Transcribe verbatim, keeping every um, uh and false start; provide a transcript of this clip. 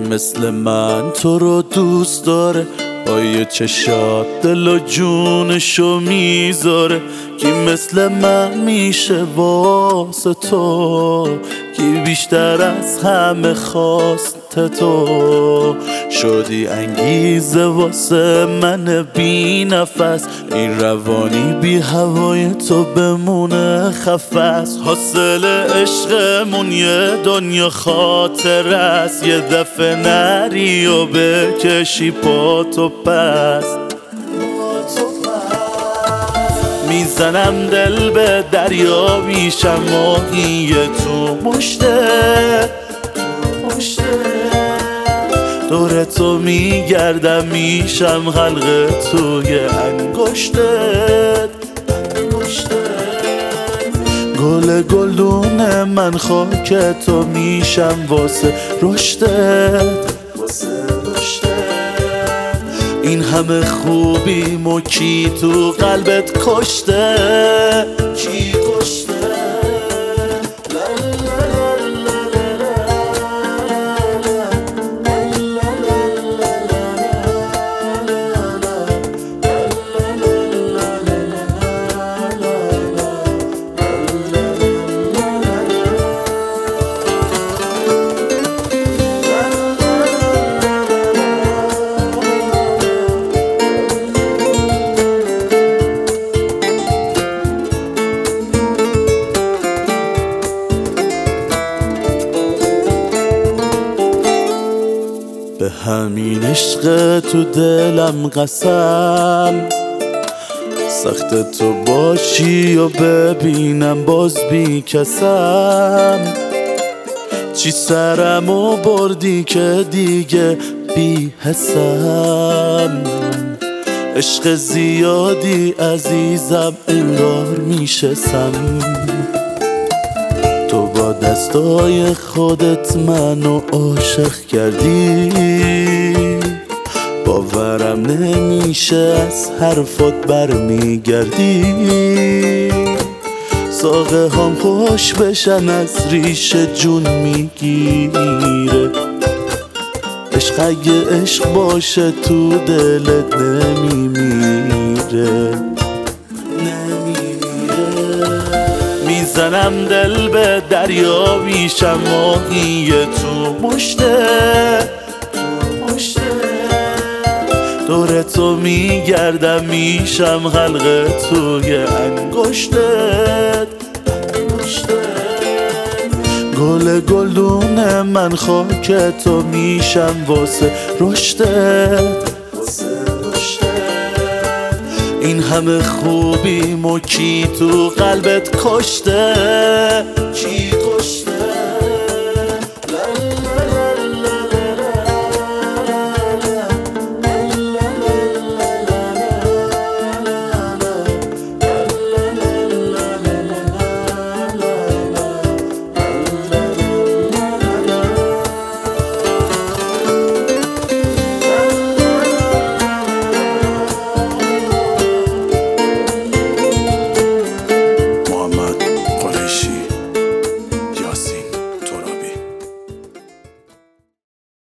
مثل من تو رو دوست داره، با یه چشات دل و جونشو میذاره. کی مثل من میشه واسه تو، کی بیشتر از همه خواست تو. شدی انگیزه واسه من بی نفس، این روانی بی هوای تو بمونه خفس. حاصل عشقمون یه دنیا خاطر است، یه دفعه نری و بکشی پا تو پس. میزنم دل به دریا میشم ماهی تو مشته دور تو میگردم میشم حلقه توی انگشتت. گل گلدون من خاک تو میشم واسه رشدت. این همه خوبی مو کی تو قلبت کشته؟ کی کشته؟ به همین عشق تو دلم قسم، سخت تو باشی و ببینم باز بی کسم. چی سرمو بردی که دیگه بی حسم. عشق زیادی عزیزم انگار میشسم، تو با دستای خودت منو عاشق کردی. باورم نمیشه از حرفات برمیگردی. ساقه هم خوش بشن از ریشه جون میگیره. عشق اگه عشق باشه تو دلت نمیمیره. میزنم دل به دریا میشم ماهی تو مشته دور تو میگردم میشم حلقه توی انگشتت. گل گلدون من خاک تو میشم واسه رشدت. این همه خوبی مو کی تو قلبت کشته؟ کی کشته؟